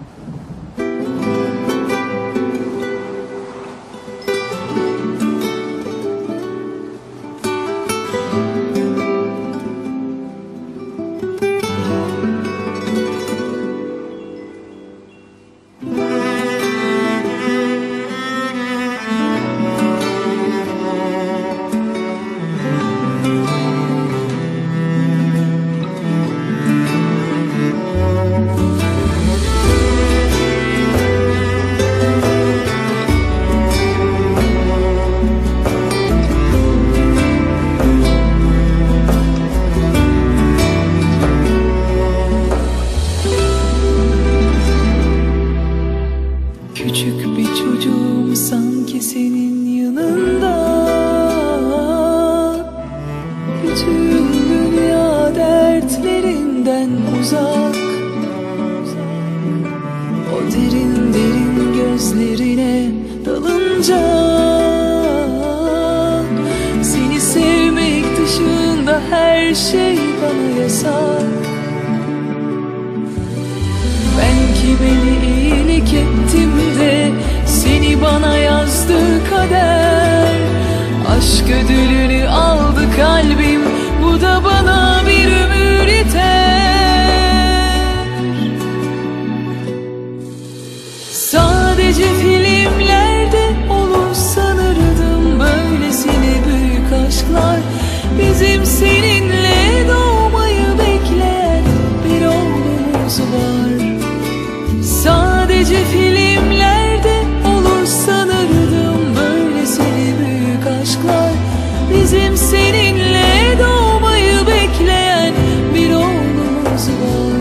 Küçük bir çocuğum sanki senin yanında. Bütün dünya dertlerinden uzak. O derin derin gözlerine dalınca seni sevmek dışında her şey bana yasak. Ben ki beni iyilik ettim de seni bana yazdı kader. Aşk ödülünü aldı kalbim, bu da bana bir ömür yeter. Sadece filmlerde olur sanırdım böylesine büyük aşklar. Bizim seninle doğmayı bekleyen bir oğlumuz var. Sadece filmlerde olur sanırdım böylesine büyük aşklar. Bizim seninle doğmayı bekleyen bir oğlumuz var.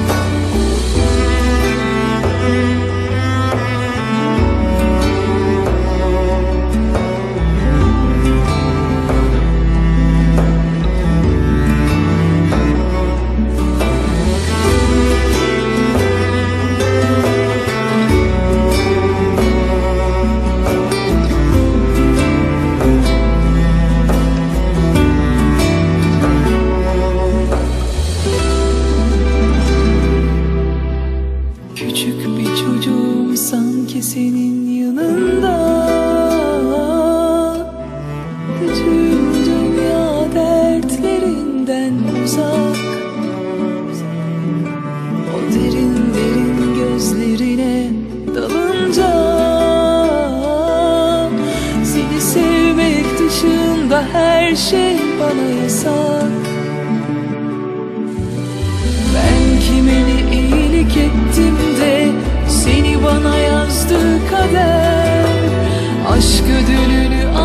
Küçük bir çocuğum sanki senin yanında. Bütün dünya dertlerinden uzak. O derin derin gözlerine dalınca seni sevmek dışında her şey bana yasak. Ben kimine iyilik ettim de seni bana yazdı kader. Aşk ödülünü